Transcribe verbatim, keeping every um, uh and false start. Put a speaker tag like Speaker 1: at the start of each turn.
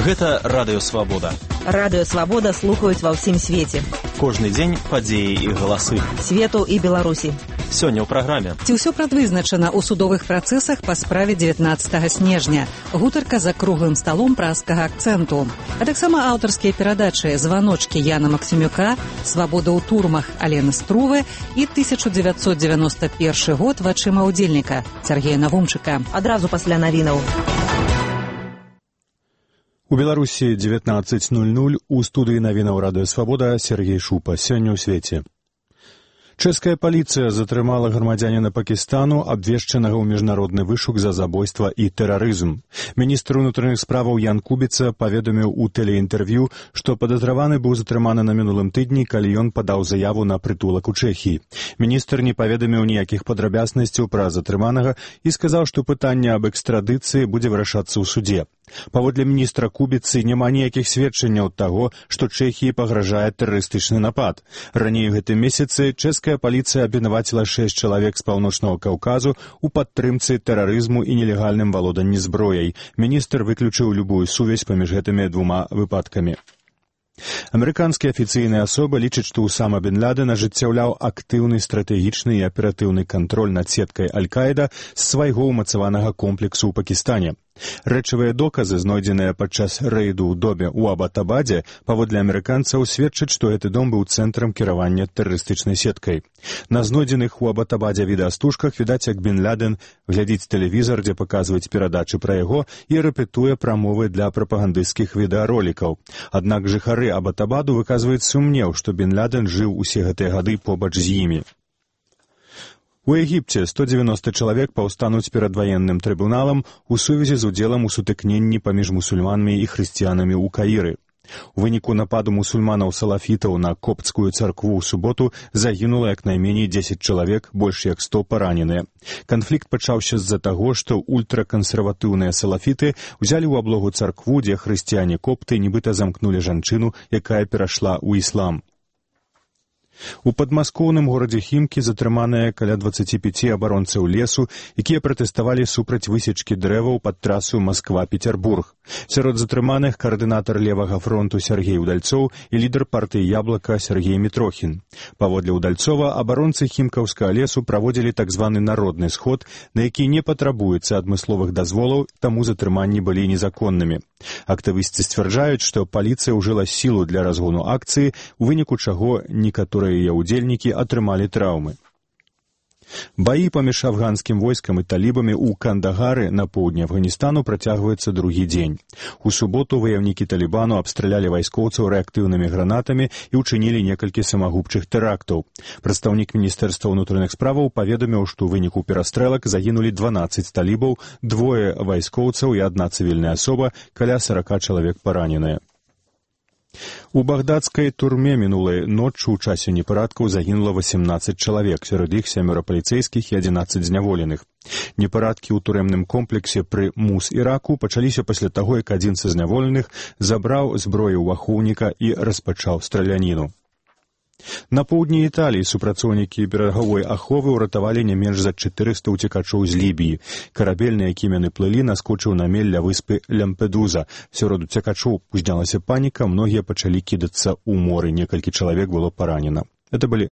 Speaker 1: Гэта Радыё Свабода.
Speaker 2: Радыё Свабода слухаюць ва ўсім свеце.
Speaker 1: Кожны дзень падзеі і галасы.
Speaker 2: Свету і Беларусі.
Speaker 1: Сёння ў праграме.
Speaker 3: Ці ўсё прадвызначана ў судовых працэсах па справе дзевятнаццатага снежня. Гутарка за круглым сталом празскага акцэнту. А таксама аўтарскія перадачы «Званочкі» Яна Максімюка, «Свабода ў турмах» Алены Струвы і тысяча дзевяцьсот дзевяносто першы год вачыма ўдзельніка Сергея Навумчыка.
Speaker 2: Адразу пасля навінаў.
Speaker 4: У Беларусі дзевятнаццаць нуль нуль у студыі навінаў Радыё Свабода Сергей Шупа. Сёння ў свеце. Чэшская паліцыя затрымала грамадзяніна Пакістану, абвешчанага ў міжнародны вышук за забойства і тэрарызм. Міністр унутраных справаў Ян Кубіца паведаміў у тэлеінтэрв'ю, што падазраваны быў затрыманы на мінулым тыдні, калі ён падаў заяву на прытулак у Чэхіі. Міністр не паведаміў ніякіх падрабязнасцяў пра затрыманага і сказаў, што пытанне аб экстрадыцыі будзе вырашацца ў суде. Паводле міністра Кубіцы няма ніякіх сведчанняў таго, што Чэхіі пагражае тэрарыстычны напад. Раней у гэтым месяцы чэшская паліцыя абвінаваціла шэсць чалавек з паўночнага Каўказу у падтрымцы тэрарызму і нелегальным валоданні зброяй. Міністр выключыў любую сувязь паміж гэтымі двума выпадкамі. Амерыканскія афіцыйныя асобы лічаць, што Усама бен Ладен ажыццяўляў актыўны стратэгічны і аператыўны кантроль над сеткай Аль-Каіда з свайго ўмацаванага комплексу ў Пакістане. Рэчавыя доказы, знойдзеныя падчас рэйду ў доме ў Абатабадзе, паводле амерыканцаў сведчаць, што гэты дом быў цэнтрам кіравання тэрарыстычнай сеткай. На знойдзеных у Абатабадзе відэастужках відаць, як бен Ладен глядзіць тэлевізар, дзе паказваюць перадачы пра яго і рэпетуе прамовы для прапагандысцкіх відэаролікаў. Аднак жыхары Абатабаду выказваюць сумнеў, што бен Ладен жыў усе гэтыя гады побач з імі. У Егіпце сто дзевяноста чалавек паўстануць перад ваенным трыбуналам у сувязі з удзелам у сутыкненні паміж мусульманамі і хрысціянамі ў Каіры. У выніку нападу мусульманаў-салафітаў на копцкую царкву ў суботу загінула як найменей дзесяць чалавек, больш як сто параненыя. Канфлікт пачаўся з-за таго, што ультракансерватыўныя салафіты ўзялі ў аблогу царкву, дзе хрысціяне-копты нібыта замкнулі жанчыну, якая перайшла ў іслам. У падмаскоўным горадзе Хімкі затрыманыя каля дваццаці пяці абаронцаў лесу, якія пратэставалі супраць высечкі дрэваў пад трасу Масква-Петербург. Сярод затрыманых каардынатар левага фронту Сергей Удальцоў і лідар партыі «Яблака» Сергей Мітрохін. Паводле Удальцова, абаронцы хімкаўскага лесу праводзілі так званы народны сход, на які не патрабуецца адмысловых дазволаў, таму затрыманні былі незаконнымі. Актывісты сцвярджаюць, што паліцыя ўжыла сілу для разгону акцыі, у выніку чаго некаторыя яе ўдзельнікі атрымалі траўмы. Баі паміж афганскім войскам і талібамі ў Кандагары на поўдні Афганістану працягваюцца другі дзень. У суботу ваяўнікі талібану абстралялі вайскоўцаў рэактыўнымі гранатамі і ўчынілі некалькі самагубчых тэрактаў. Прадстаўнік міністэрства ўнутраных справаў паведаміў, што ў выніку перастрэлак загінулі дванаццаць талібаў, двое вайскоўцаў і адна цывільная асоба, каля сарака чалавек параненыя. У багдадскай турме мінулай ноччу ў часе непарадкаў загінула васямнаццаць чалавек, сярод іх сямёра паліцэйскіх і адзінаццаць зняволеных. Непарадкі ў турэмным комплексе пры Мус-Іраку пачаліся пасля таго, як адзін са зняволеных забраў зброю ў ахоўніка і распачаў страляніну. На поўдні Італіі супрацоўнікі берагавой аховы ўратавалі не менш за чатырыста ўцекачоў з Лібіі. Карабель, на якім яны плылі, наскочыў на мель ля выспы Лямпедуза. Сярод уцекачоў узнялася паніка, многія пачалі кідацца ў моры, некалькі чалавек было паранена. Это былі